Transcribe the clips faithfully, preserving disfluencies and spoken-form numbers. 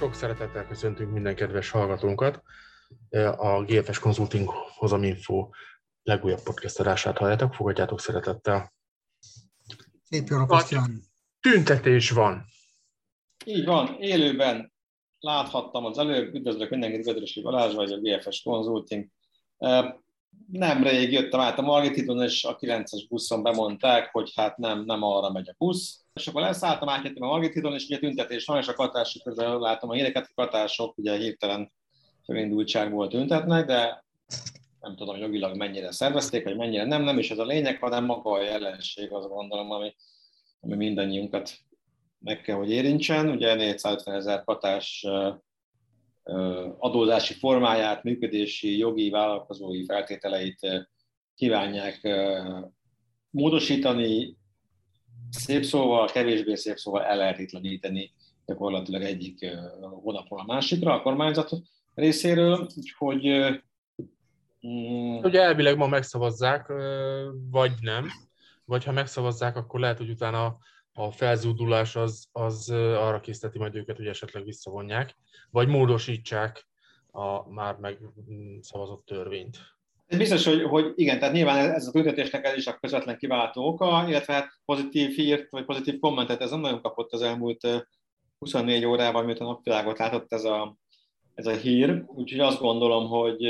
Sok szeretettel köszöntünk minden kedves hallgatónkat. A gé ef es Consulting Hozaminfo legújabb podcast adását halljátok, fogadjátok szeretettel. Szép jó napot kívánok! Tüntetés van. Így van, élőben láthattam az előbb, üdvözlök mindenkit, Gödrösi Balázs vagy a gé ef es Consulting. Nemrég jöttem át a Margit-hídon, és a kilences buszon bemondták, hogy hát nem, nem arra megy a busz. És akkor leszálltam, átjöttem a Margit-hídon, és ugye tüntetés van, és a katások közben látom a híreket, a katások ugye hirtelen fölindultságból tüntetnek, de nem tudom jogilag mennyire szervezték, vagy mennyire nem, nem is ez a lényeg, hanem maga a jelenség, azt gondolom, ami, ami mindannyiunkat meg kell, hogy érintsen. Ugye négyszázötven ezer katás adózási formáját, működési, jogi, vállalkozói feltételeit kívánják módosítani, szép szóval, kevésbé szép szóval ellehetetleníteni gyakorlatilag egyik hónapról a másikra a kormányzat részéről, úgyhogy... Mm, ugye elvileg ma megszavazzák, vagy nem, vagy ha megszavazzák, akkor lehet, hogy utána a felzúdulás az, az arra készteti majd őket, hogy esetleg visszavonják, vagy módosítsák a már megszavazott törvényt. Biztos, hogy, hogy igen, tehát nyilván ez a tüntetésnek ez is a közvetlen kiváltó oka, illetve hát pozitív hírt, vagy pozitív kommentet ez nem nagyon kapott az elmúlt huszonnégy órában, miután napvilágot látott ez a, ez a hír, úgyhogy azt gondolom, hogy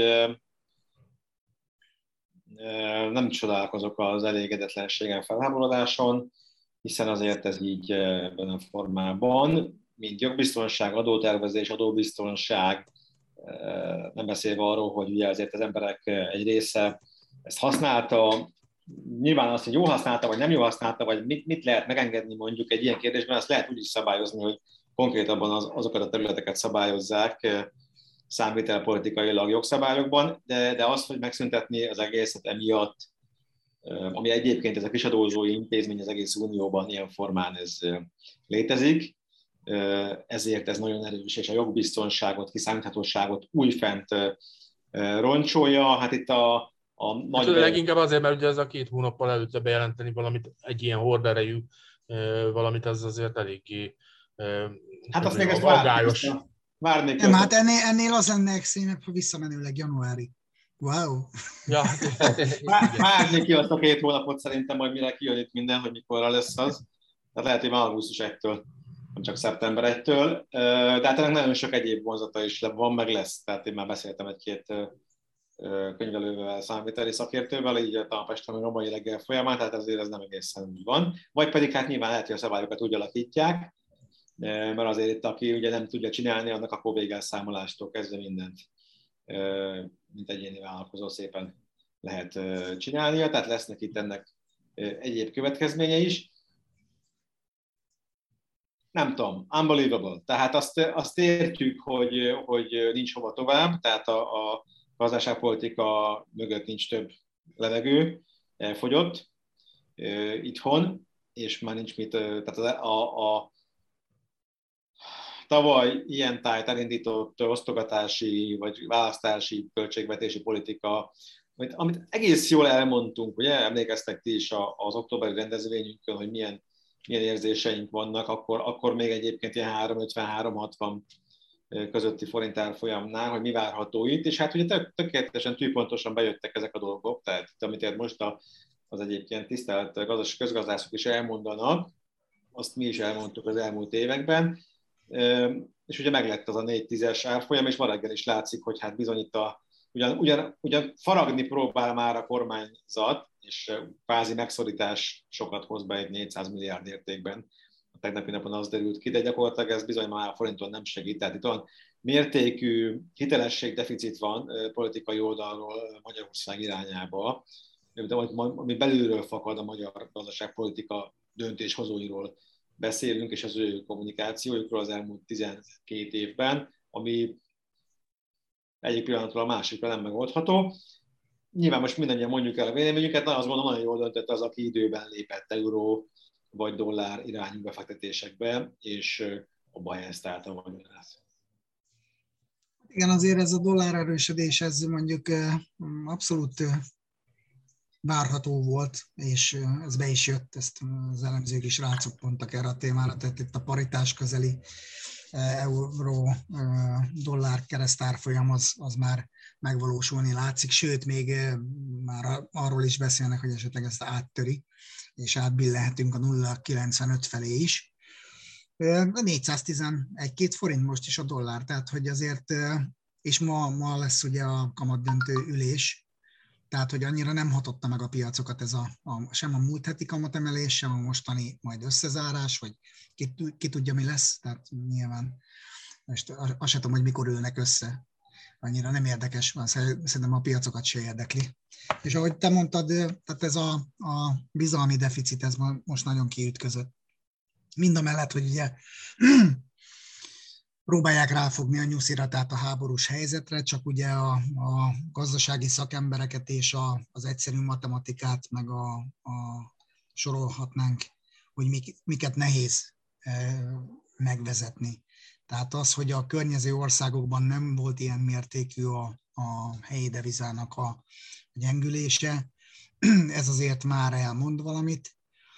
nem csodálkozok az elégedetlenségen, felháborodáson, hiszen azért ez így ebben a formában, mint jogbiztonság, adótervezés, adóbiztonság, nem beszélve arról, hogy ugye azért az emberek egy része ezt használta, nyilván azt, hogy jó használta, vagy nem jó használta, vagy mit, mit lehet megengedni mondjuk egy ilyen kérdésben, azt lehet úgy is szabályozni, hogy konkrétabban az, azokat a területeket szabályozzák számvitelpolitikailag jogszabályokban, de, de az, hogy megszüntetni az egészet emiatt, ami egyébként ez a kisadózói intézmény az egész unióban ilyen formán ez létezik, ezért ez nagyon erős, és a jogbiztonságot, kiszámíthatóságot újfent roncsolja. Hát itt a, a nagy... Hát, leginkább azért, mert ugye ez a két hónappal előtte bejelenteni valamit, egy ilyen horderejű valamit, az azért eléggé hát azt még ezt aggályos. Várnék. Nem, hát ennél, ennél az lenne extrémebb, ha visszamenőleg januári. Wow! Ja, várni ki azt a két hónapot szerintem, majd mire kijön itt minden, hogy mikorra lesz az. Tehát lehet, hogy már augusztus elsejétől, nem csak szeptember elsejétől. De hát ennek nagyon sok egyéb vonzata is van, meg lesz. Tehát én már beszéltem egy-két könyvelővel, számviteli szakértővel, így a Tanapesten a mai reggel folyamán, tehát azért ez nem egészen úgy van. Vagy pedig hát nyilván lehet, hogy a szabályokat úgy alakítják, mert azért itt, aki ugye nem tudja csinálni, annak akkor végelszámolástól kezdve mindent, mint egyéni vállalkozó szépen lehet csinálnia, tehát lesznek itt ennek egyéb következménye is. Nem tudom, unbelievable. Tehát azt, azt értjük, hogy, hogy nincs hova tovább, tehát a, a gazdaságpolitika mögött nincs több levegő, elfogyott itthon, és már nincs mit, tehát a, a, a tavaly ilyen tájt elindított osztogatási vagy választási költségvetési politika, amit, amit egész jól elmondtunk, ugye emlékeztek ti is az októberi rendezvényünkön, hogy milyen, milyen érzéseink vannak, akkor, akkor még egyébként ilyen három ötven három hatvan közötti forint árfolyamnál, hogy mi várható itt, és hát ugye tök, tökéletesen tűpontosan bejöttek ezek a dolgok, tehát amit most a, az egyébként tisztelt gazdas, közgazdászok is elmondanak, azt mi is elmondtuk az elmúlt években, és ugye meglett az a négy tízes árfolyam, és ma reggel is látszik, hogy hát bizony itt a, ugyan, ugyan, ugyan faragni próbál már a kormányzat, és kvázi megszorítás sokat hoz be egy négyszáz milliárd értékben. A tegnapi napon az derült ki, de gyakorlatilag ez bizony már a forinton nem segít. Tehát itt olyan mértékű hitelességdeficit van politikai oldalról Magyarország irányába, ami belülről fakad a magyar gazdaságpolitika döntéshozóiról beszélünk, és az ő kommunikációjukról az elmúlt tizenkét évben, ami egyik pillanatról a másikra nem megoldható. Nyilván most mindannyian mondjuk el a véleményünket, de azt gondolom, nagyon jól döntött az, aki időben lépett euró vagy dollár irányú befektetésekbe, és abba helyezte át a magyarát. Igen, azért ez a dollár erősödés, ez mondjuk abszolút várható volt, és ez be is jött, ezt az elemzők is rácuppontak erre a témára, tehát itt a paritás közeli euró dollár keresztárfolyam az, az már megvalósulni látszik, sőt, még már arról is beszélnek, hogy esetleg ezt áttöri, és átbillenhetünk a nulla egész kilencvenöt felé is. négyszáztizenegy-két forint most is a dollár, tehát hogy azért, és ma, ma lesz ugye a kamatdöntő ülés, tehát hogy annyira nem hatotta meg a piacokat ez a, a sem a múlt heti kamatemelés, sem a mostani majd összezárás, vagy ki, ki tudja mi lesz, tehát nyilván most azt sem tudom, hogy mikor ülnek össze. Annyira nem érdekes, szerintem a piacokat se érdekli. És ahogy te mondtad, tehát ez a, a bizalmi deficit, ez most nagyon kiütközött. Mind a mellett, hogy ugye próbálják ráfogni a nyuszira, tehát a háborús helyzetre, csak ugye a, a gazdasági szakembereket és a, az egyszerű matematikát meg a, a sorolhatnánk, hogy mik, miket nehéz e, megvezetni. Tehát az, hogy a környező országokban nem volt ilyen mértékű a, a helyi devizának a gyengülése, ez azért már elmond valamit,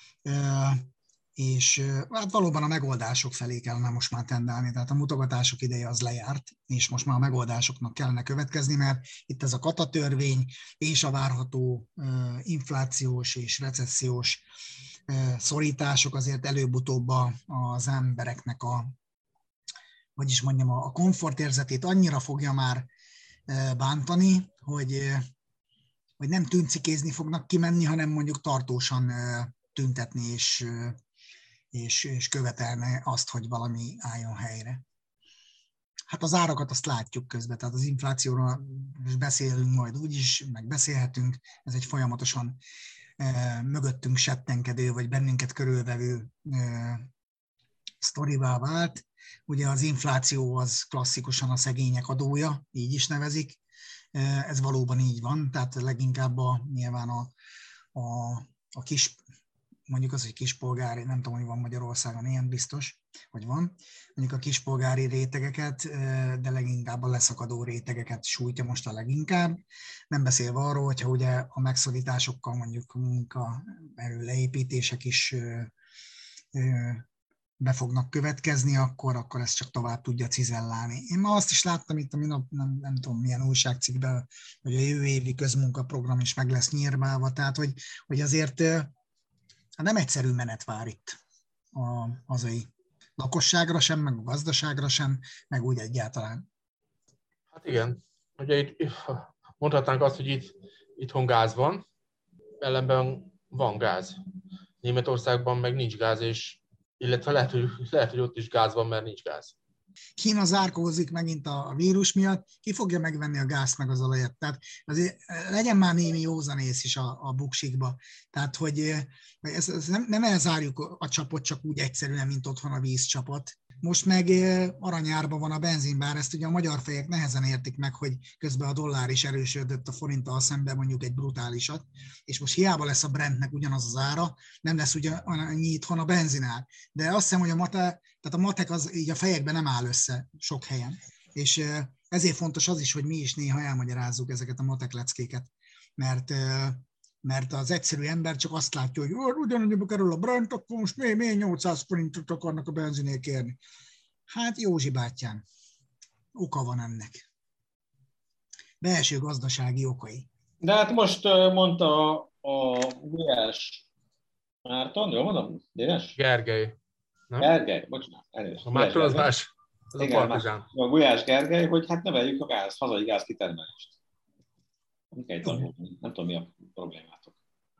és hát valóban a megoldások felé kellene most már tendálni, tehát a mutogatások ideje az lejárt, és most már a megoldásoknak kellene következni, mert itt ez a katatörvény és a várható inflációs és recessziós szorítások azért előbb-utóbb az embereknek a hogy is mondjam, a komfortérzetét annyira fogja már bántani, hogy, hogy nem tűncikézni fognak kimenni, hanem mondjuk tartósan tüntetni és, és, és követelni azt, hogy valami álljon helyre. Hát az árakat azt látjuk közben, tehát az inflációról beszélünk majd úgyis, meg beszélhetünk, ez egy folyamatosan mögöttünk settenkedő, vagy bennünket körülvevő sztorivá vált. Ugye az infláció az klasszikusan a szegények adója, így is nevezik. Ez valóban így van, tehát leginkább a, nyilván a, a, a kis, mondjuk az, hogy kispolgári, nem tudom, hogy van Magyarországon ilyen biztos, hogy van, mondjuk a kispolgári rétegeket, de leginkább a leszakadó rétegeket sújtja most a leginkább. Nem beszélve arról, hogyha ugye a megszorításokkal mondjuk munkaerő leépítések is be fognak következni, akkor, akkor ezt csak tovább tudja cizellálni. Én ma azt is láttam itt a minap, nem, nem tudom milyen újságcikkben, hogy a jövő évi közmunkaprogram is meg lesz nyírbálva, tehát hogy, hogy azért nem egyszerű menet vár itt a hazai lakosságra sem, meg a gazdaságra sem, meg úgy egyáltalán. Hát igen, ugye itt mondhatnánk azt, hogy itt, itthon gáz van, ellenben van gáz. Németországban meg nincs gáz, és illetve lehet hogy, lehet, hogy ott is gáz van, mert nincs gáz. Kína zárkózik megint a vírus miatt, ki fogja megvenni a gázt meg az olajat. Tehát azért legyen már némi józanész is a, a buksikba. Tehát, hogy ez, ez nem, nem elzárjuk a csapot csak úgy egyszerűen, mint otthon a vízcsapot. Most meg aranyárban van a benzinbár, ezt ugye a magyar fejek nehezen értik meg, hogy közben a dollár is erősödött a forinttal szemben mondjuk egy brutálisat, és most hiába lesz a Brentnek ugyanaz az ára, nem lesz ugyanannyi itthon a benzinár. De azt hiszem, hogy a mate, tehát a matek az így a fejekben nem áll össze sok helyen. És ezért fontos az is, hogy mi is néha elmagyarázzuk ezeket a matek leckéket, mert mert az egyszerű ember csak azt látja, hogy ugyanannyiba kerül a Brent, akkor most miért, miért nyolcszáz forintot akarnak a benzinél kérni. Hát Józsi bátyám, oka van ennek. Belső gazdasági okai. De hát most mondta a Gulyás Márton, jól mondom? Dénes? Gergely. Nem? Gergely, bocsánat, elnézést. A Márton az más, az igen, a partizán. A Gulyás Gergely, hogy hát növeljük a gáz, hazai gáz kitermelést. Nem kell tanulni, nem tudom, mi a problémátok.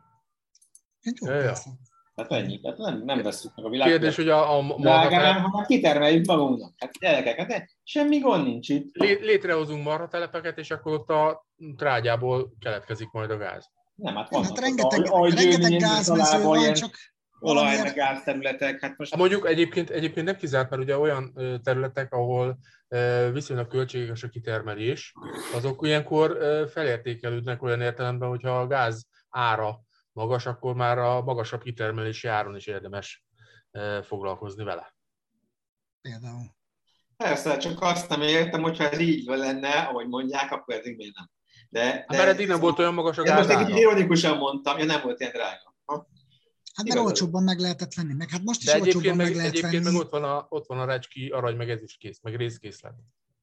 Ja, ja. Hát ennyi, hát nem, nem vesszük meg a világ. Kérdés, hogy a, a marhatelep... hanem kitermeljük magunknak. Hát gyerekek, hát semmi gond nincs itt. Lé, létrehozunk marhatelepeket, és akkor ott a trágyából keletkezik majd a gáz. Nem, hát vannak. Hát rengeteg, a, rengeteg gázmező van, csak olaj meg gázterületek. Hát most... Mondjuk egyébként, egyébként nem kizárt, mert ugye olyan területek, ahol viszonylag költséges a kitermelés, azok ilyenkor felértékelődnek olyan értelemben, hogyha a gáz ára magas, akkor már a magasabb kitermelési áron is érdemes foglalkozni vele. Például. Persze, csak azt nem értem, hogyha ez így lenne, ahogy mondják, akkor eddig miért nem. De, de mert eddig nem volt olyan magas a gáz ára. Most egy ironikusan mondtam, ja nem volt ilyen drága. Ha? Hát mert olcsóbban meg lehetett venni, meg hát most is de olcsóbban meg, meg, lehet egyébként venni. meg ott van, a, ott van a recski arany, meg ez is kész, meg részkészlet.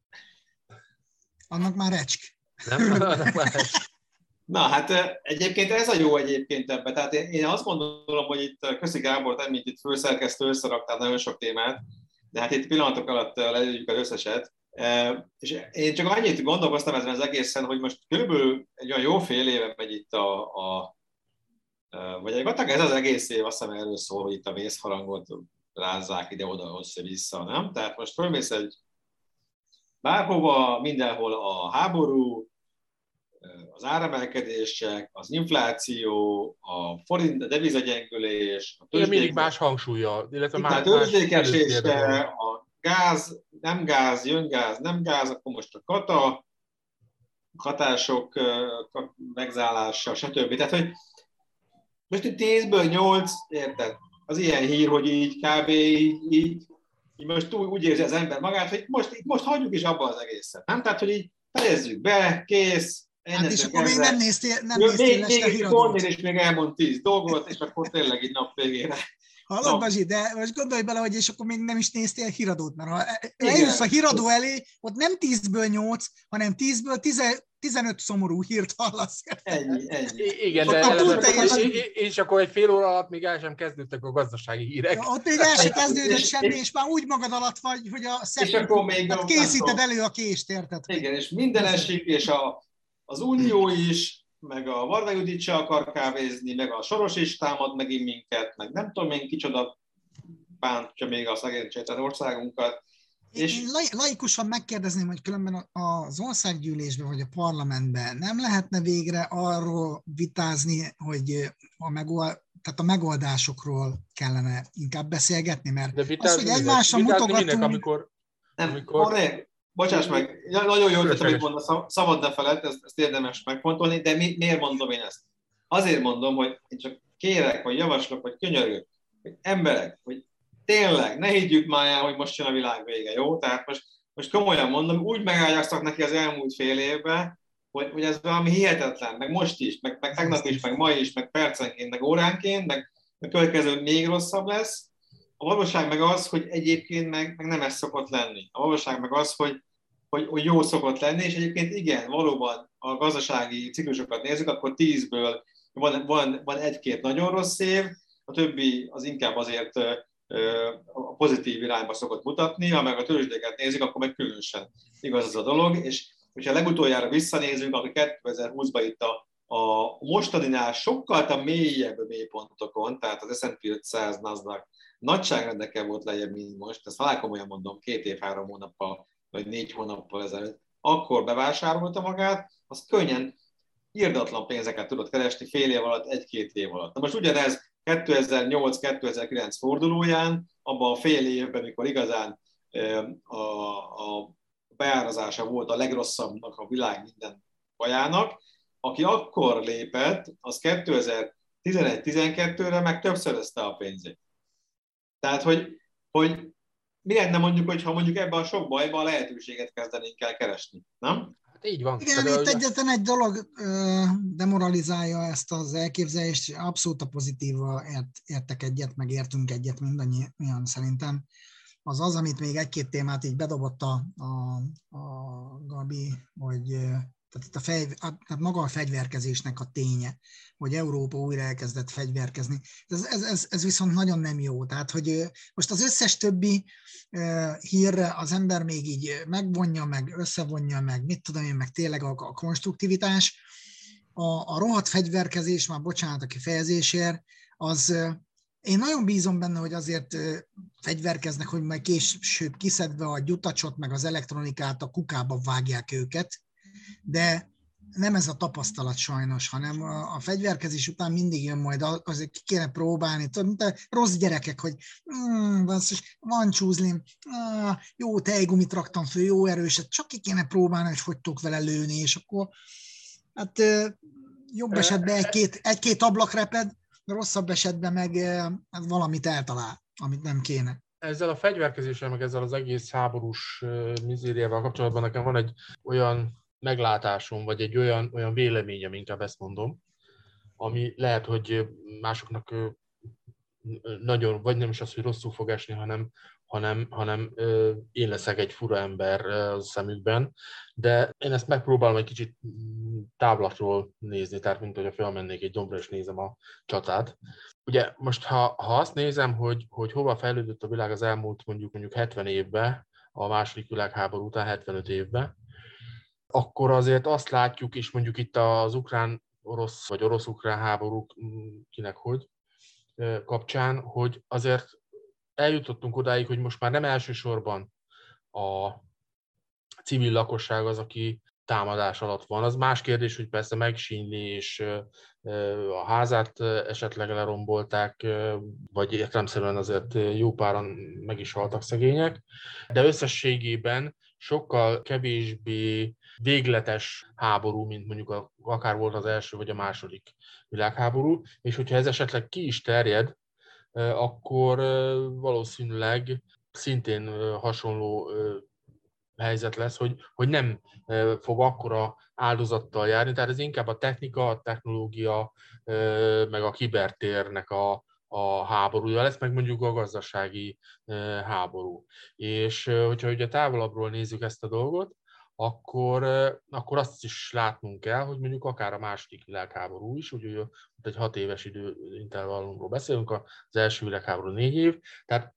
Annak már recsk. Nem? Annak már recsk. Na hát egyébként ez a jó egyébként ebben. Tehát én azt gondolom, hogy itt Köszi Gábor, nem mint itt főszerkesztő, összeraktál nagyon sok témát, de hát itt pillanatok alatt legyük az összeset. És én csak annyit gondolkoztam ezen az egészen, hogy most körülbelül egy olyan jó fél éve megy itt a, a vagy egy ez az egész év, azt hiszem erről szól, hogy itt a vészharangot rázzák ide-oda, össze-vissza, nem? Tehát most fölmész egy bárhova, mindenhol a háború, az áremelkedések, az infláció, a forint, a devizagyengülés, a tőzsdék... mindig más hangsúlya, illetve más, a tőzsdékesése, a gáz, nem gáz, jön gáz, nem gáz, akkor most a kata, hatások megzállása, stb. Tehát, hogy most itt tízből nyolc, érted? Az ilyen hír, hogy így kb. így, így, így most úgy érzi az ember magát, hogy most, itt most hagyjuk is abba az egészet. Nem? Tehát, hogy így fejezzük be, kész. Hát és akkor még nem néztél, nem néztél este a híradót. Még is még elmond tíz dolgot, és akkor tényleg így nap végére. Hallod, no. Bazsi, de most gondolj bele, hogy és akkor még nem is néztél a híradót, mert ha eljössz a híradó elé, ott nem tízből nyolc, hanem tízből tizenöt szomorú hírt hallasz. Ennyi, ennyi. Igen, de eleve, és akkor egy fél óra alatt még el sem kezdődtek a gazdasági hírek. Ja, ott még el sem kezdődött semmi, és már úgy magad alatt vagy, hogy a szeptember, készíted elő a kést, érted? Igen, és minden esik, és a, az Unió is, meg a Varga Judit se akar kávézni, meg a Soros is támad megint minket, meg nem tudom én kicsoda bántja még a szegénységtelen országunkat. És... Én laikusan megkérdezném, hogy különben az országgyűlésben vagy a parlamentben nem lehetne végre arról vitázni, hogy a, megold, tehát a megoldásokról kellene inkább beszélgetni, mert de az, hogy egymásra mutogatunk... Minek, amikor, nem, amikor... Morné, bocsáss meg, nagyon jó, hogy amit mondasz, szabad ne felett, ezt, ezt érdemes megfontolni, de mi, miért mondom én ezt? Azért mondom, hogy én csak kérek, vagy javaslok, vagy könyörgök, hogy emberek, hogy tényleg, ne higgyük már el, hogy most jön a világ vége, jó? Tehát most, most komolyan mondom, úgy megágyaztak neki az elmúlt fél évben, hogy, hogy ez valami hihetetlen, meg most is, meg, meg tegnap is, meg ma is, meg percenként, meg óránként, meg a következő még rosszabb lesz. A valóság meg az, hogy egyébként meg, meg nem ez szokott lenni. A valóság meg az, hogy, hogy, hogy jó szokott lenni, és egyébként igen, valóban a gazdasági ciklusokat nézzük, akkor tízből van, van, van egy-két nagyon rossz év, a többi az inkább azért a pozitív irányba szokott mutatni, ha meg a tőzsdéket nézzük, akkor meg különösen igaz az a dolog, és hogyha legutoljára visszanézünk, akkor kétezer-húszban itt a, a mostaninál sokkal mélyebb mélypontokon, tehát az es and pé ötszáz, NASDAQ nagyságrendekkel volt lejjebb, mint most, ezt halál komolyan mondom, két év, három hónappal, vagy négy hónappal ezelőtt, akkor bevásárolta magát, az könnyen irdatlan pénzeket tudott keresni fél év alatt, egy-két év alatt. Na most ugyanez kétezer-nyolc kétezer-kilenc fordulóján, abban a fél évben, amikor igazán a, a beárazása volt a legrosszabbnak a világ minden bajának, aki akkor lépett, az kétezer-tizenegy-tizenkettőre meg többszörözte a pénzét. Tehát, hogy, hogy mi lenne mondjuk, hogyha mondjuk ebben a sok bajban a lehetőséget kezdenénk el keresni, nem? Hát így van. Igen, itt ugye... egyetlen egy dolog ö, demoralizálja ezt az elképzelést, abszolút a pozitívval ért, értek egyet, meg értünk egyet mindannyian szerintem. Az az, amit még egy-két témát így bedobott a, a, a Gabi, hogy tehát itt a fej, tehát maga a fegyverkezésnek a ténye, hogy Európa újra elkezdett fegyverkezni. Ez, ez, ez, ez viszont nagyon nem jó. Tehát, hogy most az összes többi hírre az ember még így megvonja, meg összevonja, meg mit tudom én, meg tényleg a, a konstruktivitás. A, a rohadt fegyverkezés, már bocsánat a kifejezésért, az én nagyon bízom benne, hogy azért fegyverkeznek, hogy majd később kiszedve a gyutacsot, meg az elektronikát a kukába vágják őket, de nem ez a tapasztalat sajnos, hanem a, a fegyverkezés után mindig jön majd, azért ki kéne próbálni, mint a rossz gyerekek, hogy mm, van csúzlim, ah, jó tejgumit raktam föl, jó erőset, csak ki kéne próbálni, hogy hogy tudok vele lőni, és akkor hát jobb esetben egy-két, egy-két ablak reped, rosszabb esetben meg hát valamit eltalál, amit nem kéne. Ezzel a fegyverkezéssel, meg ezzel az egész háborús mizériával kapcsolatban nekem van egy olyan meglátásom, vagy egy olyan, olyan véleményem, inkább ezt mondom, ami lehet, hogy másoknak nagyon, vagy nem is az, hogy rosszul fog esni, hanem, hanem, hanem ö, én leszek egy fura ember a szemükben, de én ezt megpróbálom egy kicsit távlatról nézni, tehát mint hogyha felmennék egy dombra és nézem a csatát. Ugye most, ha, ha azt nézem, hogy, hogy hova fejlődött a világ az elmúlt mondjuk, mondjuk hetven évben, a második világháború után hetvenöt évben, akkor azért azt látjuk, és mondjuk itt az ukrán-orosz vagy orosz-ukrán háborúk, kinek hogy, kapcsán, hogy azért eljutottunk odáig, hogy most már nem elsősorban a civil lakosság az, aki támadás alatt van. Az más kérdés, hogy persze megsínli, és a házát esetleg lerombolták, vagy értelemszerűen azért jó páran meg is haltak szegények, de összességében sokkal kevésbé végletes háború, mint mondjuk akár volt az első vagy a második világháború, és hogyha ez esetleg ki is terjed, akkor valószínűleg szintén hasonló helyzet lesz, hogy, hogy nem fog akkora áldozattal járni, tehát ez inkább a technika, a technológia, meg a kibertérnek a, a háborúja lesz, meg mondjuk a gazdasági háború. És hogyha ugye távolabbról nézzük ezt a dolgot, akkor, akkor azt is látnunk kell, hogy mondjuk akár a második világháború is, úgyhogy egy hat éves időintervallumról beszélünk, az első világháború négy év, tehát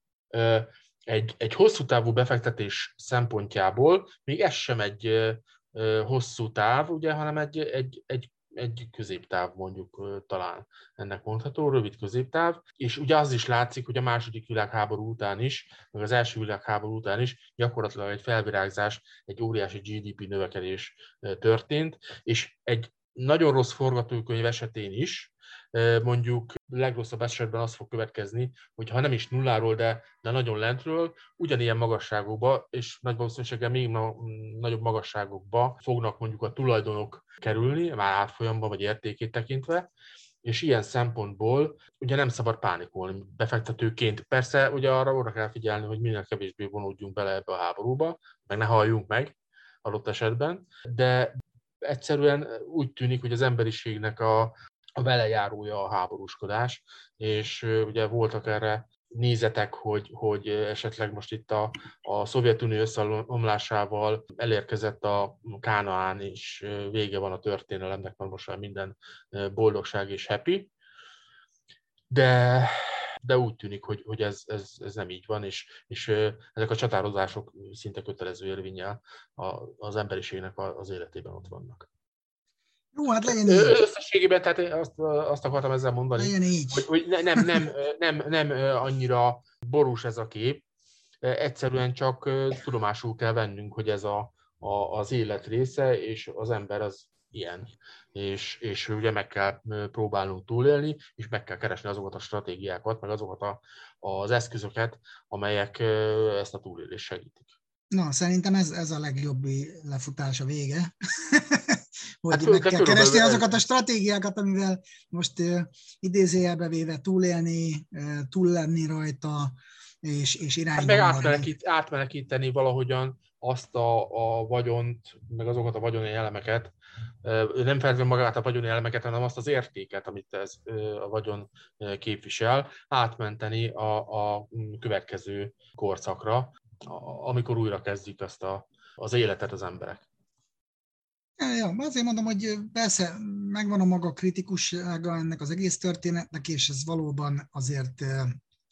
egy, egy hosszú távú befektetés szempontjából még ez sem egy hosszú táv, ugye, hanem egy, egy, egy, egy középtáv mondjuk talán ennek mondható, rövid középtáv, és ugye az is látszik, hogy a második világháború után is, meg az első világháború után is gyakorlatilag egy felvirágzás, egy óriási gé dé pé növekedés történt, és egy nagyon rossz forgatókönyv esetén is, mondjuk legrosszabb esetben az fog következni, hogy ha nem is nulláról, de, de nagyon lentről, ugyanilyen magasságokba, és nagy valószínűséggel még nagyobb magasságokba fognak mondjuk a tulajdonok kerülni, már árfolyamban vagy értékét tekintve, és ilyen szempontból ugye nem szabad pánikolni befektetőként. Persze ugye arra oda kell figyelni, hogy minél kevésbé vonódjunk bele ebbe a háborúba, meg ne halljunk meg adott esetben, de egyszerűen úgy tűnik, hogy az emberiségnek a a velejárója a háborúskodás, és ugye voltak erre nézetek, hogy, hogy esetleg most itt a, a Szovjetunió összeomlásával elérkezett a Kánaán, és vége van a történelemnek, mert most már minden boldogság és happy, de, de úgy tűnik, hogy, hogy ez, ez, ez nem így van, és, és ezek a csatározások szinte kötelező érvénnyel az emberiségnek az életében ott vannak. Jó, hát legyen így. Összességében, tehát azt, azt akartam ezzel mondani, legyen így. hogy, hogy nem, nem, nem, nem annyira borús ez a kép, egyszerűen csak tudomásul kell vennünk, hogy ez a, a, az élet része, és az ember az ilyen. És, és ugye meg kell próbálnunk túlélni, és meg kell keresni azokat a stratégiákat, meg azokat a, az eszközöket, amelyek ezt a túlélést segítik. Na, szerintem ez, ez a legjobb lefutás a vége. hogy hát, meg kell keresni azokat a stratégiákat, amivel most uh, idézőjelbe véve túlélni, uh, túl lenni rajta, és, és irányba hát meg átmenekít, átmenekíteni valahogyan azt a, a vagyont, meg azokat a vagyoni elemeket, uh, nem feltétlenül magát a vagyoni elemeket, hanem azt az értéket, amit ez uh, a vagyon uh, képvisel, átmenteni a, a következő korszakra, amikor újra kezdjük ezt a, az életet az emberek. Ja, azért mondom, hogy persze megvan a maga kritikussága ennek az egész történetnek, és ez valóban azért uh,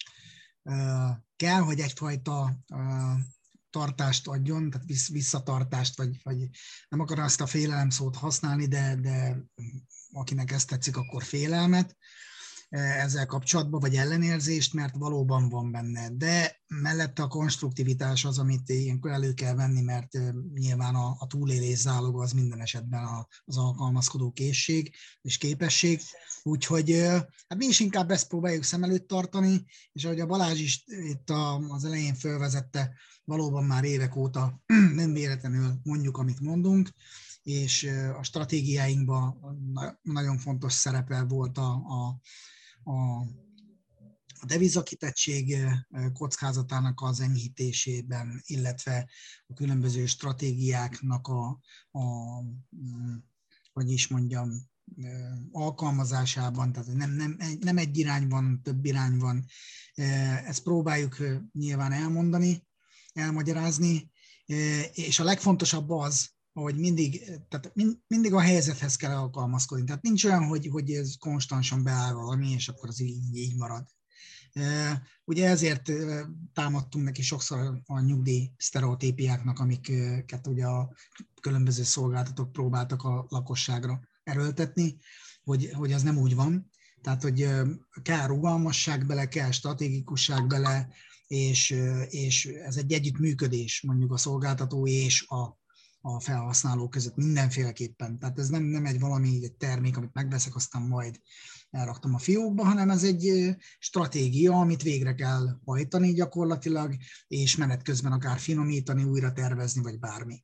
uh, kell, hogy egyfajta uh, tartást adjon, tehát visszatartást, vagy, vagy nem akarom azt a félelem szót használni, de, de akinek ezt tetszik, akkor félelmet ezzel kapcsolatban, vagy ellenérzést, mert valóban van benne. De mellette a konstruktivitás az, amit ilyenkor elő kell venni, mert nyilván a, a túlélés záloga az minden esetben az alkalmazkodó készség és képesség. Úgyhogy hát mi is inkább ezt próbáljuk szem előtt tartani, és ahogy a Balázs is itt az elején felvezette, valóban már évek óta nem véletlenül mondjuk, amit mondunk, és a stratégiáinkban nagyon fontos szerepe volt a, a a a devizakitettség kockázatának az enyhítésében, illetve a különböző stratégiáknak a, a hogy is mondjam, alkalmazásában, tehát nem, nem, nem egy irány van, több irány van. Ezt próbáljuk nyilván elmondani, elmagyarázni, és a legfontosabb az, hogy mindig, tehát mindig a helyzethez kell alkalmazkodni. Tehát nincs olyan, hogy, hogy ez konstansan beáll valami, és akkor az így, így marad. Ugye ezért támadtunk neki sokszor a nyugdíj sztereotípiáknak, amiket ugye a különböző szolgáltatók próbáltak a lakosságra erőltetni, hogy, hogy az nem úgy van. Tehát, hogy kell rugalmasság bele, kell stratégikusság bele, és, és ez egy együttműködés mondjuk a szolgáltató és a, a felhasználó között mindenféleképpen. Tehát ez nem, nem egy valami, egy termék, amit megveszek, aztán majd elraktam a fiókba, hanem ez egy stratégia, amit végre kell hajtani gyakorlatilag, és menet közben akár finomítani, újra tervezni, vagy bármi.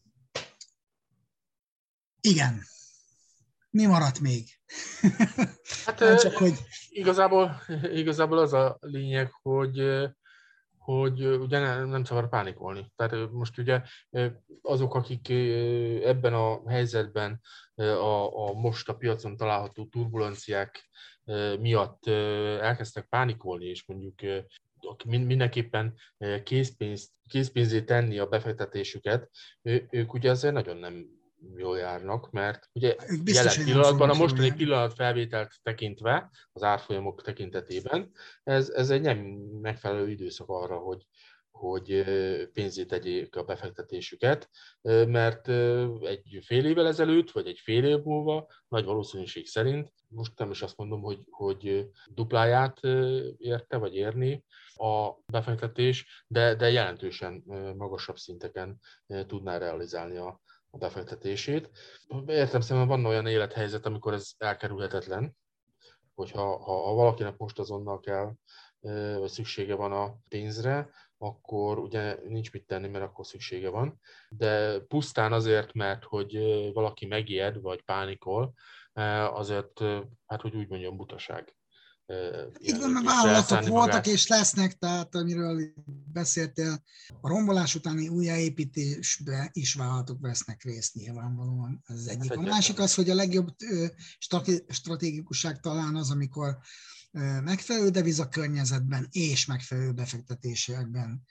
Igen. Mi maradt még? Hát nem csak, hogy... igazából, igazából az a lényeg, hogy, hogy ugye nem szabad pánikolni. Tehát most ugye azok, akik ebben a helyzetben a, a most a piacon található turbulenciák miatt elkezdtek pánikolni, és mondjuk mindenképpen készpénzt, készpénzé tenni a befektetésüket, ők ugye azért nagyon nem jól járnak, mert ugye biztos, jelen pillanatban, a mostani pillanat felvételt tekintve, az árfolyamok tekintetében, ez, ez egy nem megfelelő időszak arra, hogy, hogy pénzét tegyék a befektetésüket, mert egy fél évvel ezelőtt, vagy egy fél év múlva nagy valószínűség szerint, most nem is azt mondom, hogy, hogy dupláját érte, vagy érni a befektetés, de, de jelentősen magasabb szinteken tudná realizálni a a befektetését. Értem szerint van olyan élethelyzet, amikor ez elkerülhetetlen, hogyha ha, ha valakinek most azonnal kell, vagy szüksége van a pénzre, akkor ugye nincs mit tenni, mert akkor szüksége van. De pusztán azért, mert hogy valaki megijed, vagy pánikol, azért, hát hogy úgy mondjam, butaság. Így van, mert vállalatok voltak magát. És lesznek, tehát amiről beszéltél, a rombolás utáni újjáépítésbe is vállalatok vesznek részt nyilvánvalóan. Ez az egyik. Hát a másik az, hogy a legjobb stratégikusság talán az, amikor megfelelő devizakörnyezetben és megfelelő befektetésekben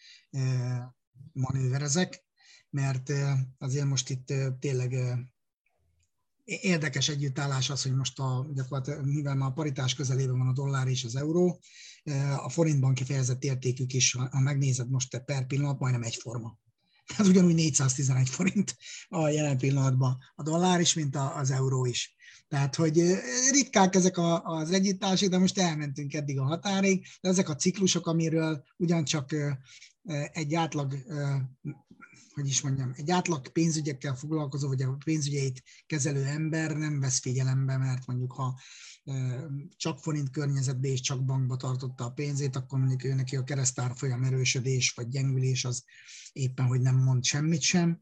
manőverezek, mert azért most itt tényleg érdekes együttállás az, hogy most a, gyakorlatilag, mivel már a paritás közelében van a dollár és az euró, a forintban kifejezett értékük is, ha megnézed most per pillanat, majdnem egyforma. Tehát ugyanúgy négyszáztizenegy forint a jelen pillanatban a dollár is, mint az euró is. Tehát, hogy ritkák ezek az együttállások, de most elmentünk eddig a határig, de ezek a ciklusok, amiről ugyancsak egy átlag hogy is mondjam, egy átlag pénzügyekkel foglalkozó, vagy a pénzügyeit kezelő ember nem vesz figyelembe, mert mondjuk ha csak forint környezetben és csak bankba tartotta a pénzét, akkor mondjuk ő neki a keresztárfolyam erősödés vagy gyengülés az éppen, hogy nem mond semmit sem.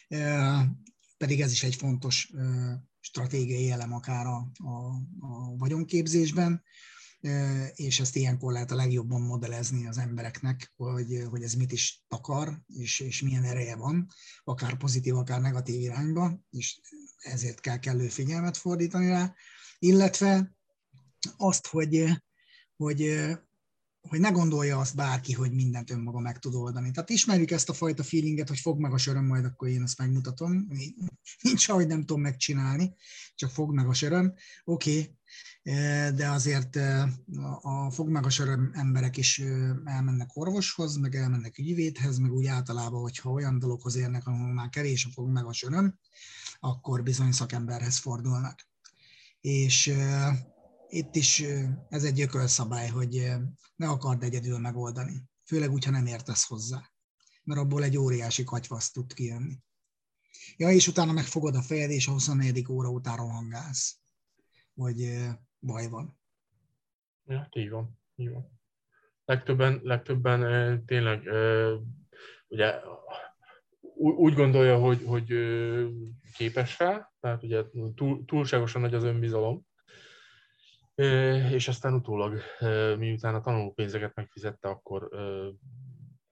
Pedig ez is egy fontos stratégiai elem akár a, a, a vagyonképzésben, és ezt ilyenkor lehet a legjobban modellezni az embereknek, hogy, hogy ez mit is takar, és, és milyen ereje van, akár pozitív, akár negatív irányba, és ezért kell kellő figyelmet fordítani rá, illetve azt, hogy, hogy, hogy ne gondolja azt bárki, hogy mindent önmaga meg tud oldani. Tehát ismerjük ezt a fajta feelinget, hogy fog meg a söröm, majd akkor én ezt megmutatom. Nincs, ahogy nem tudom megcsinálni, csak fog meg a söröm. Oké, okay. De azért a fog meg a söröm emberek is elmennek orvoshoz, meg elmennek ügyvédhez, meg úgy általában, hogyha olyan dologhoz érnek, ahol már kevés a fog meg a söröm, akkor bizony szakemberhez fordulnak. És itt is ez egy ökölszabály, hogy ne akard egyedül megoldani, főleg úgy, ha nem értesz hozzá, mert abból egy óriási katyvasz tud kijönni. Ja, és utána megfogod a fejed, és a huszonnegyedik óra után rohangálsz, hogy baj van. Ja, így van, így van. Legtöbben, legtöbben tényleg ugye úgy gondolja, hogy, hogy képes rá, tehát ugye túl, túlságosan nagy az önbizalom, és aztán utólag, miután a tanulópénzeket megfizette, akkor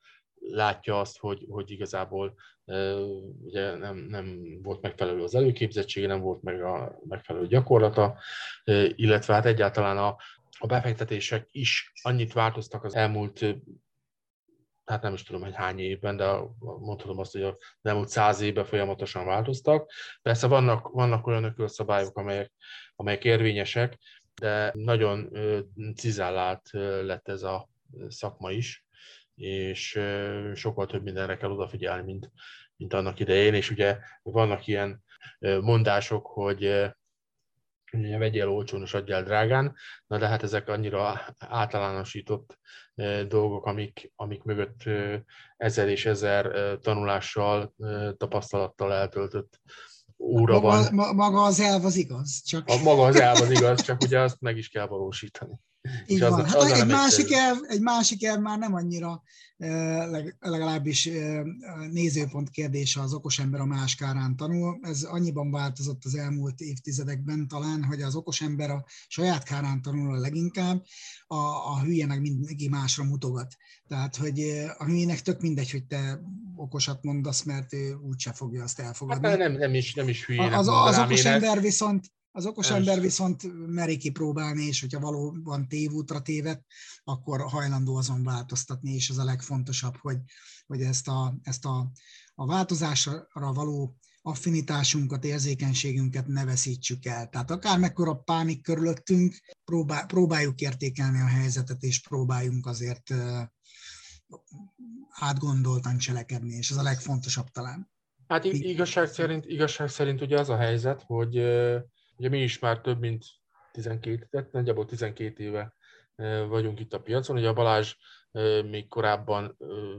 látja azt, hogy, hogy igazából ugye nem, nem volt megfelelő az előképzettsége, nem volt meg a megfelelő gyakorlata, illetve hát egyáltalán a, a befektetések is annyit változtak az elmúlt, hát nem is tudom, hogy hány évben, de mondhatom azt, hogy az elmúlt száz évben folyamatosan változtak. Persze vannak, vannak olyan ökölszabályok, amelyek, amelyek érvényesek, de nagyon cizellált lett ez a szakma is, és sokkal több mindenre kell odafigyelni, mint, mint annak idején, és ugye vannak ilyen mondások, hogy ugye vegyél olcsón és adjál drágán, na de hát ezek annyira általánosított dolgok, amik, amik mögött ezer és ezer tanulással, tapasztalattal eltöltött óra maga, van. Maga az elv az igaz, csak... A, maga az elv az igaz, csak ugye azt meg is kell valósítani. Így az, van. Hát az egy, másik elv, egy másik elv már nem annyira, legalábbis nézőpont kérdése, az okos ember a más kárán tanul. Ez annyiban változott az elmúlt évtizedekben talán, hogy az okos ember a saját kárán tanul a leginkább, a, a hülye meg mindenki másra mutogat. Tehát, hogy a hülyének tök mindegy, hogy te okosat mondasz, mert ő úgyse fogja azt elfogadni. Hát nem, nem, is, nem is hülyének az, mondanám az okos én ember ezt. viszont Az okos Nem. ember viszont meri kipróbálni, és hogyha valóban tévútra téved, akkor hajlandó azon változtatni, és ez a legfontosabb, hogy, hogy ezt, a, ezt a, a változásra való affinitásunkat, érzékenységünket ne veszítsük el. Tehát akár mekkora pánik körülöttünk, próbál, próbáljuk értékelni a helyzetet, és próbáljunk azért uh, átgondoltan cselekedni, és ez a legfontosabb talán. Hát igazság szerint, igazság szerint ugye az a helyzet, hogy ugye mi is már több mint tizenkét, tehát nagyjából tizenkét éve vagyunk itt a piacon. Ugye a Balázs még korábban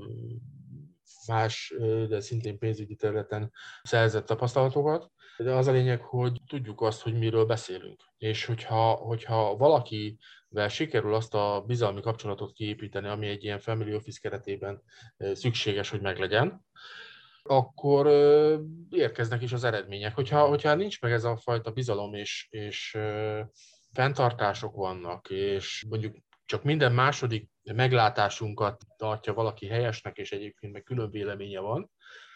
más, de szintén pénzügyi területen szerzett tapasztalatokat. De az a lényeg, hogy tudjuk azt, hogy miről beszélünk. És hogyha, hogyha valakivel sikerül azt a bizalmi kapcsolatot kiépíteni, ami egy ilyen family office keretében szükséges, hogy meglegyen, akkor érkeznek is az eredmények. Hogyha, hogyha nincs meg ez a fajta bizalom, és, és fenntartások vannak, és mondjuk csak minden második meglátásunkat tartja valaki helyesnek, és egyébként meg külön véleménye van,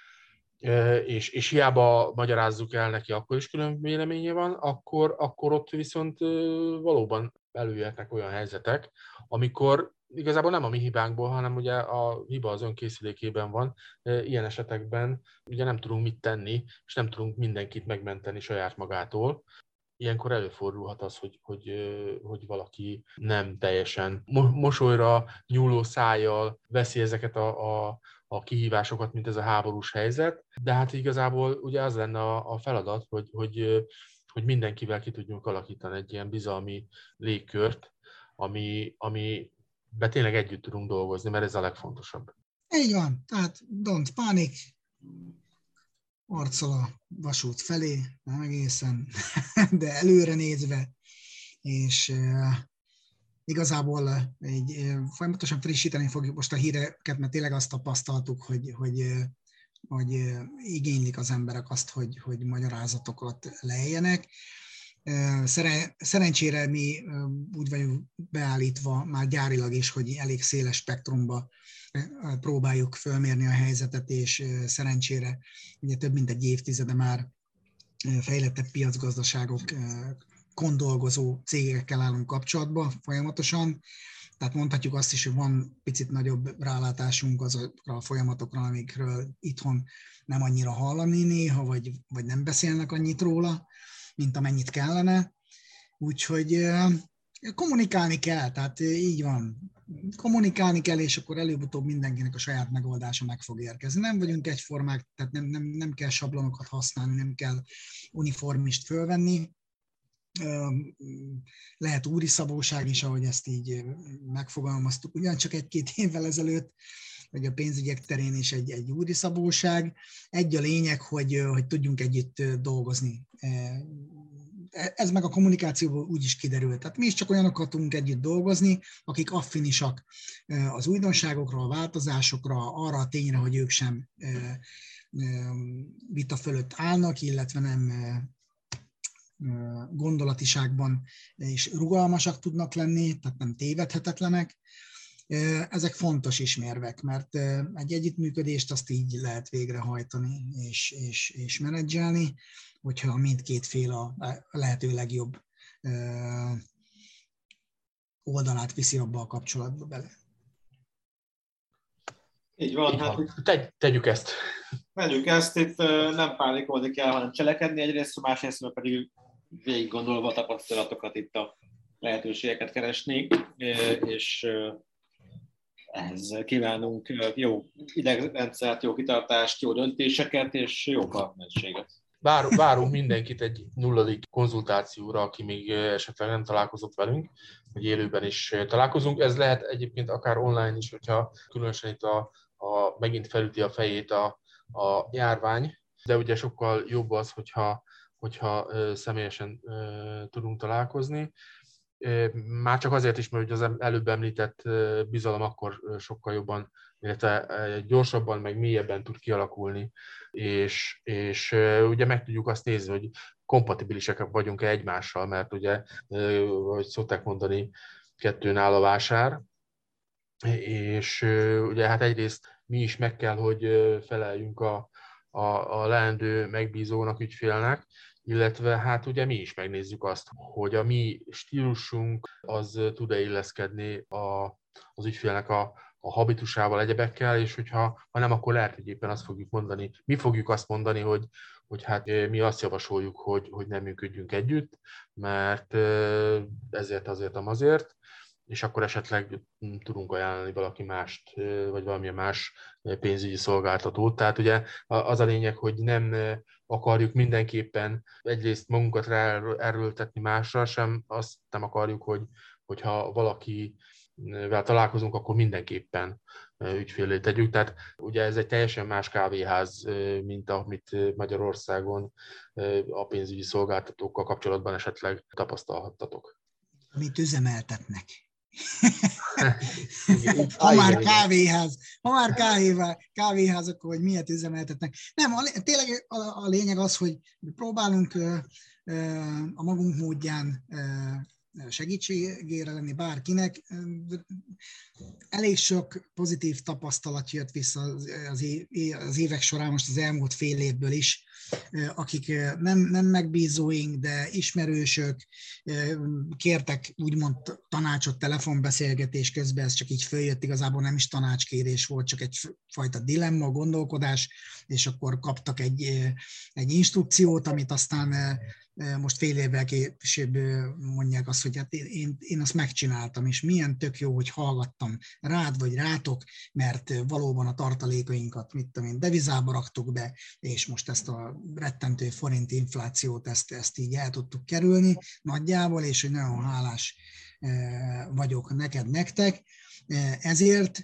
és, és hiába magyarázzuk el neki, akkor is külön véleménye van, akkor, akkor ott viszont valóban előjöhetnek olyan helyzetek, amikor igazából nem a mi hibánkból, hanem ugye a hiba az önkészülékében van. Ilyen esetekben ugye nem tudunk mit tenni, és nem tudunk mindenkit megmenteni saját magától. Ilyenkor előfordulhat az, hogy, hogy, hogy valaki nem teljesen mosolyra nyúló szájjal veszi ezeket a, a, a kihívásokat, mint ez a háborús helyzet. De hát igazából ugye az lenne a, a feladat, hogy, hogy, hogy mindenkivel ki tudjunk alakítani egy ilyen bizalmi légkört, ami, ami be tényleg együtt tudunk dolgozni, mert ez a legfontosabb. Így van, tehát don't panic, arccal a vasút felé, nem egészen, de előre nézve, és uh, igazából egy, uh, folyamatosan frissíteni fogjuk most a híreket, mert tényleg azt tapasztaltuk, hogy, hogy, uh, hogy uh, igénylik az emberek azt, hogy, hogy magyarázatokat lejjenek. Uh, szeren, szerencsére mi uh, úgy vagyunk beállítva már gyárilag is, hogy elég széles spektrumba próbáljuk fölmérni a helyzetet, és szerencsére ugye több mint egy évtizede már fejlettebb piacgazdaságokon dolgozó cégekkel állunk kapcsolatban folyamatosan. Tehát mondhatjuk azt is, hogy van picit nagyobb rálátásunk azokra a folyamatokra, amikről itthon nem annyira hallani néha, vagy, vagy nem beszélnek annyit róla, mint amennyit kellene. Úgyhogy kommunikálni kell, tehát így van. Kommunikálni kell, és akkor előbb-utóbb mindenkinek a saját megoldása meg fog érkezni. Nem vagyunk egyformák, tehát nem, nem, nem kell sablonokat használni, nem kell uniformist fölvenni. Lehet úri szabóság is, ahogy ezt így megfogalmaztuk, ugyancsak egy-két évvel ezelőtt, vagy a pénzügyek terén is egy, egy úri szabóság. Egy a lényeg, hogy, hogy tudjunk együtt dolgozni. Ez meg a kommunikációból úgy is kiderült. Tehát mi is csak olyanokkal tudunk együtt dolgozni, akik affinisak az újdonságokra, a változásokra, arra a tényre, hogy ők sem vita fölött állnak, illetve nem gondolatiságban és rugalmasak tudnak lenni, tehát nem tévedhetetlenek. Ezek fontos ismérvek, mert egy együttműködést azt így lehet végrehajtani és, és, és menedzselni, hogyha mindkét fél a lehető legjobb oldalát viszi abba a kapcsolatba bele. Így van. Így hát van. Te, tegyük ezt. Tegyük ezt, itt nem pánikolni kell, hanem cselekedni egyrészt, másrészt pedig végig gondolva a tapasztalatokat, itt a lehetőségeket keresni, és ehhez kívánunk jó idegrendszert, jó kitartást, jó döntéseket és jó partnerséget. Vár, várunk mindenkit egy nulladik konzultációra, aki még esetleg nem találkozott velünk, hogy élőben is találkozunk. Ez lehet egyébként akár online is, hogyha különösen itt a, a, megint felüti a fejét a, a járvány, de ugye sokkal jobb az, hogyha, hogyha személyesen tudunk találkozni. Már csak azért is, mert az előbb említett bizalom akkor sokkal jobban, illetve gyorsabban, meg mélyebben tud kialakulni, és, és ugye meg tudjuk azt nézni, hogy kompatibilisek vagyunk-e egymással, mert ugye, ahogy szokták mondani, kettőn áll a vásár, és ugye hát egyrészt mi is meg kell, hogy feleljünk a, a, a leendő megbízónak, ügyfélnek, illetve hát ugye mi is megnézzük azt, hogy a mi stílusunk az tud-e illeszkedni a, az ügyfélnek a, a habitusával, egyebekkel, és hogyha ha nem, akkor lehet, hogy éppen azt fogjuk mondani, mi fogjuk azt mondani, hogy, hogy hát mi azt javasoljuk, hogy, hogy nem működjünk együtt, mert ezért, azért, azért, és akkor esetleg tudunk ajánlani valaki mást, vagy valamilyen más pénzügyi szolgáltatót. Tehát ugye az a lényeg, hogy nem akarjuk mindenképpen egyrészt magunkat ráerőltetni másra, sem azt nem akarjuk, hogy, hogyha valakivel találkozunk, akkor mindenképpen ügyféllé tegyük. Tehát ugye ez egy teljesen más kávéház, mint amit Magyarországon a pénzügyi szolgáltatókkal kapcsolatban esetleg tapasztalhattatok. Amit üzemeltetnek. ha már kávéház, ha már kávéház, kávéház, akkor hogy miért üzemeltetnek. Nem, a, tényleg a, a lényeg az, hogy próbálunk ö, ö, a magunk módján ö, segítségére lenni bárkinek. Elég sok pozitív tapasztalat jött vissza az évek során, most az elmúlt fél évből is, akik nem, nem megbízóink, de ismerősök, kértek úgymond tanácsot telefonbeszélgetés közben, ez csak így följött, igazából nem is tanácskérés volt, csak egyfajta dilemma, gondolkodás, és akkor kaptak egy, egy instrukciót, amit aztán most fél évvel később mondják azt, hogy hát én, én azt megcsináltam, és milyen tök jó, hogy hallgattam rád vagy rátok, mert valóban a tartalékainkat, mit tudom én, devizába raktuk be, és most ezt a rettentő forint inflációt, ezt, ezt így el tudtuk kerülni nagyjából, és hogy nagyon hálás vagyok neked, nektek. Ezért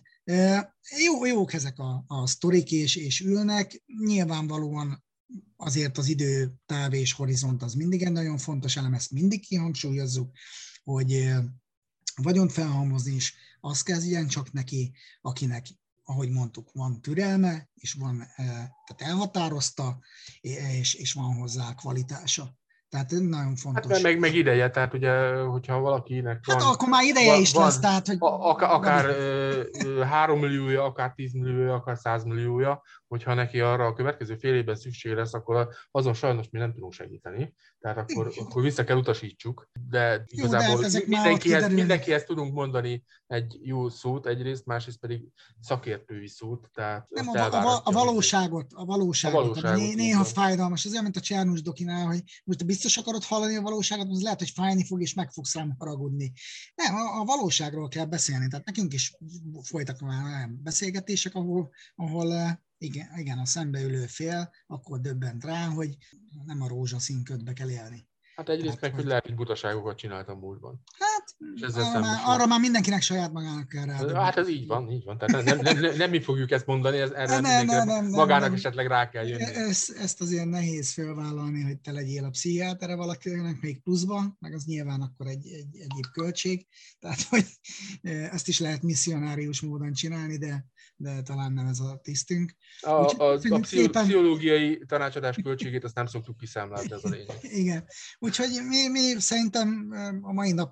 jó, jók ezek a, a sztorik, és, és ülnek, nyilvánvalóan azért az időtáv és horizont az mindig egy nagyon fontos elem, ezt mindig kihangsúlyozzuk, hogy vagyont felhalmozni is azt kezdjen csak neki, akinek, ahogy mondtuk, van türelme, és van, tehát elhatározta, és, és van hozzá kvalitása. Tehát nagyon fontos. Hát meg, meg ideje, tehát ugye, hogyha valakinek van... Hát akkor már ideje van, is lesz, tehát, hogy... Akár, akár három milliója, akár tíz milliója, akár száz milliója, hogyha neki arra a következő fél évben szükség lesz, akkor azon sajnos mi nem tudunk segíteni. Tehát akkor, akkor vissza kell utasítsuk. De igazából jó, de mindenkihez, mindenkihez tudunk mondani egy jó szót egyrészt, másrészt pedig szakértői szót. Tehát nem, a, a, a valóságot, a valóságot. A valóságot né, néha fájdalmas. Az olyan, mint a Csernus dokinál, hogy most biztos akarod hallani a valóságot, az lehet, hogy fájni fog, és meg fogsz rám haragudni. Nem, a, a valóságról kell beszélni. Tehát nekünk is folytak már beszélgetések, ahol, ahol igen, igen, a szembeülő fél akkor döbbent rá, hogy nem a rózsaszín ködbe kell élni. Hát egyrészt meg, hogy lehet, hogy butaságokat csináltam múltban. Hát, arra már, arra már mindenkinek saját magának kell rá. Hát ez így van, így van. Tehát nem, nem, nem, nem mi fogjuk ezt mondani, ez erre nem, nem, nem, magának nem. Esetleg rá kell jönni. Ezt, ezt azért nehéz felvállalni, hogy te legyél a pszichiátere valakinek, még pluszban, meg az nyilván akkor egy, egy egyéb költség. Tehát, hogy ezt is lehet misszionárius módon csinálni, de, de talán nem ez a tisztünk. A, a, a pszichológiai tanácsadás költségét azt nem szoktuk kiszámlálni, ez a lényeg. Igen. Úgyhogy mi, mi szerintem a mai napra így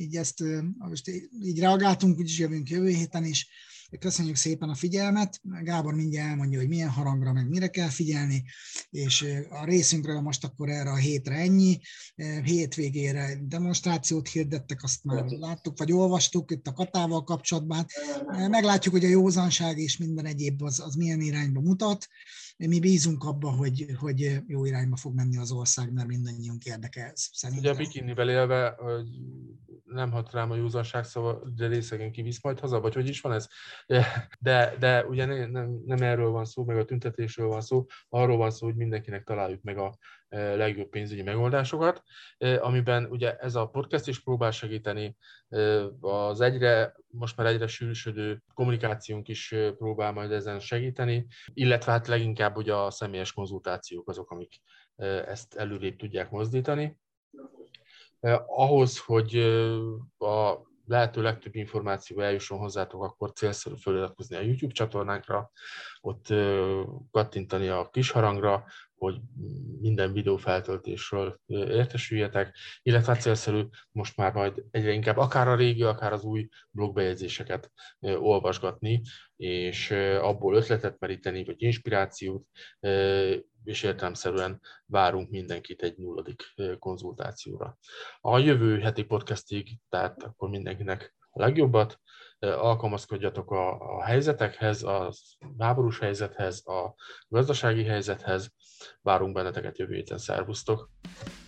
így ezt most így reagáltunk, úgyis jövünk jövő héten is. Köszönjük szépen a figyelmet. Gábor mindjárt elmondja, hogy milyen harangra, meg mire kell figyelni, és a részünkről most akkor erre a hétre ennyi. Hétvégére demonstrációt hirdettek, azt már láttuk, vagy olvastuk itt a Katával kapcsolatban. Meglátjuk, hogy a józanság és minden egyéb az, az milyen irányba mutat. Mi bízunk abban, hogy, hogy jó irányba fog menni az ország, mert mindannyiunk érdeke ez. Szerintem. Ugye a bikinivel élve nem hat rám a józanság, szóval de részegen kivisz majd haza, vagy hogy is van ez? De, de ugye nem, nem erről van szó, meg a tüntetésről van szó, arról van szó, hogy mindenkinek találjuk meg a legjobb pénzügyi megoldásokat, amiben ugye ez a podcast is próbál segíteni, az egyre, most már egyre sűrűsödő kommunikációnk is próbál majd ezen segíteni, illetve hát leginkább ugye a személyes konzultációk azok, amik ezt előrébb tudják mozdítani. Ahhoz, hogy a lehető legtöbb információ eljusson hozzátok, akkor célszerű feliratkozni a YouTube csatornánkra, ott kattintani a kis harangra, hogy minden videó feltöltésről értesüljetek, illetve célszerű most már majd egyre inkább akár a régi, akár az új blogbejegyzéseket olvasgatni, és abból ötletet meríteni, vagy inspirációt, és értelemszerűen várunk mindenkit egy nulladik konzultációra. A jövő heti podcastig, tehát akkor mindenkinek a legjobbat, alkalmazkodjatok a, a helyzetekhez, a háborús helyzethez, a gazdasági helyzethez. Várunk benneteket jövő héten, szervusztok!